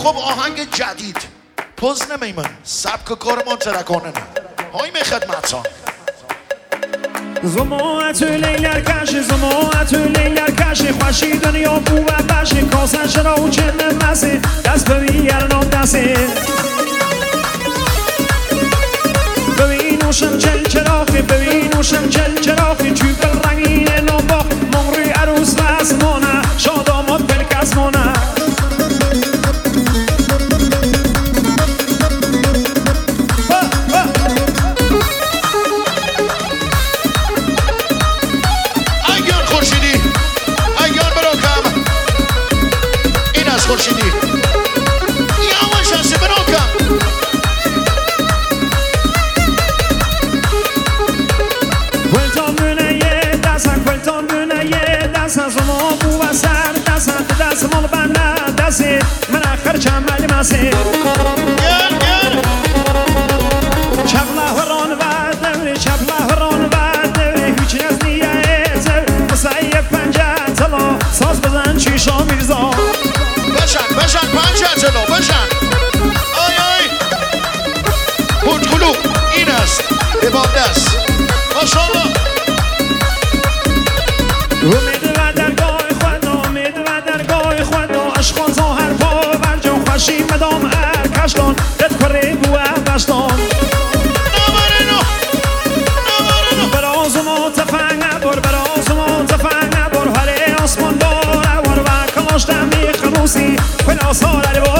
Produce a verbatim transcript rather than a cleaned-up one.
خب آهنگ جدید پوز نمیمن سبک کارمان ترکانه نه های می خدمتان زماعت لیلر کش زماعت لیلر کش خوشی دنیا بو و بشه کاسن شرا و چند مسه دست ببین یرنام دسته ببین اوشم چل چراخی ببین اوشم چل چراخی چوب رنگین نامباخ مغری عروس و اسمانه شادامات بلک اسمانه خورشیدی یواش هستی براکم کلتان بونه یه دستن کلتان بونه یه دستن زما بو و سر دستن دست مال بنده دستی من اخر چند ملی مسی گل گل چپله هران و دوری چپله هران و دوری هیچ از نیه زر مسایی پنجه تلا ساز بزن چیشا میرزا بشن بشن پنجه تلا بشن آی آی پوتکلو این است بباب دست ماشالله امید و درگاه خود امید و درگاه خود عشقان ظاهر پا برجا خوشی مدام ارکشتان دت کره بوه بشتان نمارنو نمارنو براز ما تفنگ نبار براز ما تفنگ نبار هره آسمان داره ور و کلاش دمی خروسی پلاس ها